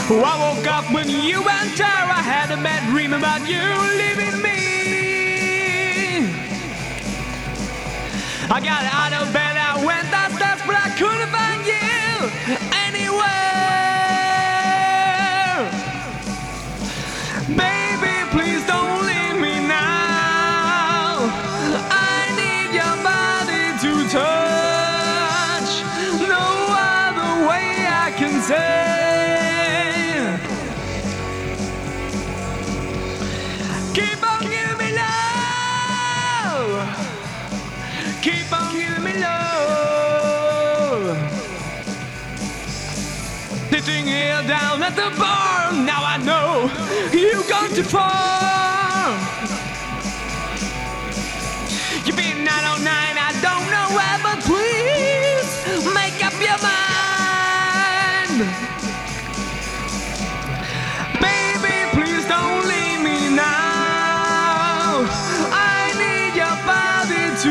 I woke up when you went out. I had a bad dream about you leaving me. I got out of bed, I went downstairs, but I couldn't find you anywhere. Baby, please don't leave me now. I need your body to touch. No other way I can say. Keep on giving me love. Keep on giving me love. Sitting here down at the bar, now I know you've gone too far. You've been 909, I don't know where, but please make up your mind. Baby, please don't leave me now. I need your body to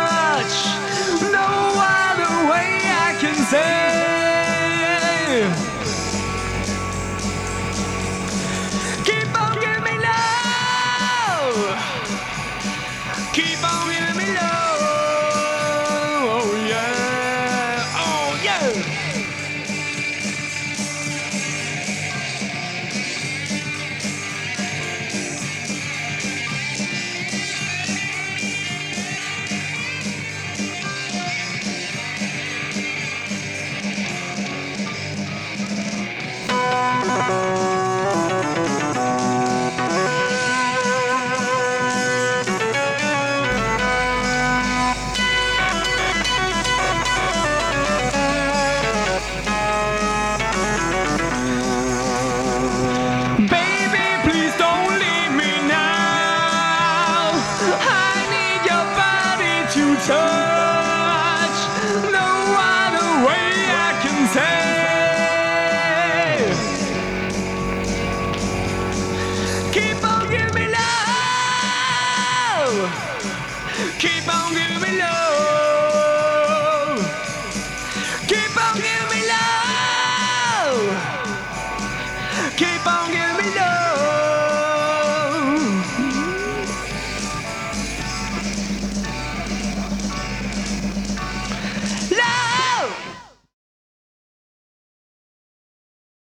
touch. No other way I can say.